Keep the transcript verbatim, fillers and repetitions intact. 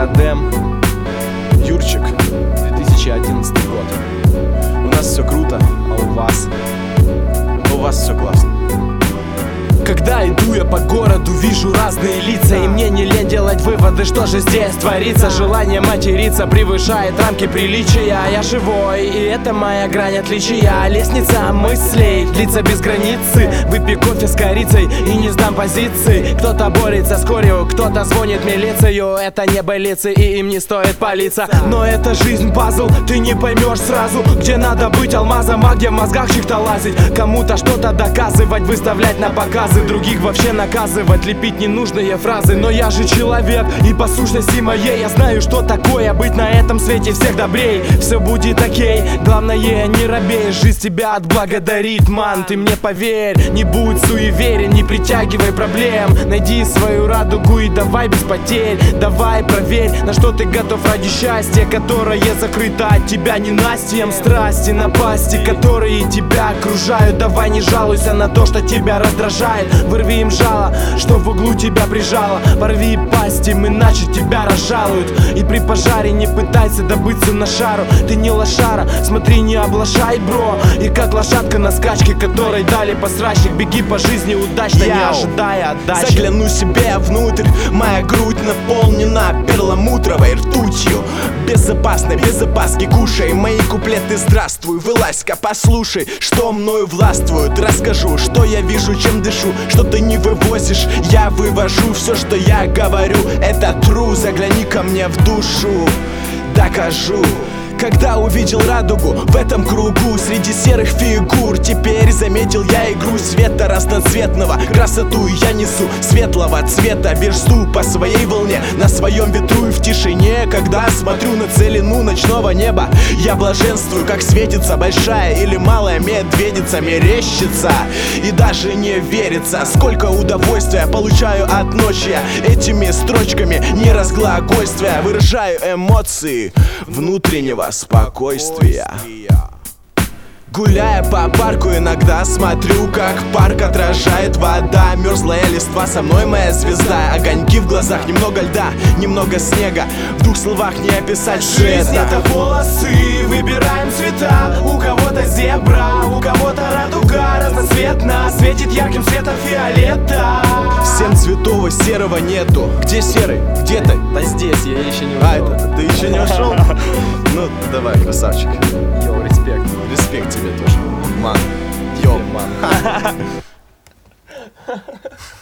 Адем, Юрчик, две тысячи одиннадцатый год. У нас все круто, а у вас? У вас все классно. Когда иду я по городу, вижу разные лица, и мне не лень делать выводы, что же здесь творится. Желание материться превышает рамки приличия. Я живой, и это моя грань отличия. Лестница мыслей длится без границы. Выпей кофе с корицей и не сдам позиции. Кто-то борется с корью, кто-то звонит милицию. Это не былицы, и им не стоит палиться. Но это жизнь пазл, ты не поймешь сразу, где надо быть алмазом, а где в мозгах чьих-то лазить. Кому-то что-то доказывать, выставлять на показы, других вообще наказывать, лепить ненужные фразы. Но я же человек, и по сущности моей я знаю, что такое быть на этом свете всех добрей. Все будет окей, главное не робей. Жизнь тебя отблагодарит, ман, ты мне поверь. Не будь суеверен, не притягивай проблем. Найди свою радугу и давай без потерь. Давай проверь, на что ты готов ради счастья, которое закрыто от тебя ненастьем. Страсти, напасти, которые тебя окружают. Давай не жалуйся на то, что тебя раздражает. Вырви им жало, что в углу тебя прижало. Порви пасть им, иначе тебя разжалуют. И при пожаре не пытайся добыться на шару. Ты не лошара, смотри, не облажай, бро. И как лошадка на скачке, которой дали посрачник, беги по жизни удачно, не ожидая отдачи. Загляну себе внутрь, моя грудь наполнена перламутровой ртутью. Безопасно, без опаски кушай мои куплеты, здравствуй. Вылазь-ка, послушай, что мною властвует. Расскажу, что я вижу, чем дышу. Что ты не вывозишь, я вывожу. Все, что я говорю, это true. Загляни ко мне в душу, докажу. Когда увидел радугу в этом кругу среди серых фигур, теперь заметил я игру света разноцветного. Красоту я несу светлого цвета, везу по своей волне, на своем ветру и в тишине. Когда смотрю на целину ночного неба, я блаженствую, как светится большая или малая медведица. Мерещится и даже не верится, сколько удовольствия получаю от ночи я этими строчками, не разглагольствия. Выражаю эмоции внутреннего спокойствия. Гуляя по парку, иногда смотрю, как парк отражает вода. Мерзлая листва, со мной моя звезда. Огоньки в глазах, немного льда, немного снега. В двух словах не описать все это. Жизнь — это волосы, выбираем цвета. У кого-то зебра, у кого-то радуга разноцветна, светит ярким светом фиолета. Всем цветового серого нету. Где серый? Где ты? Да здесь, я еще не ушел. А, это ты еще не ушел? Ну, давай, красавчик. Йоу, респект. Респект тебе тоже. Ман. Йоу, ман.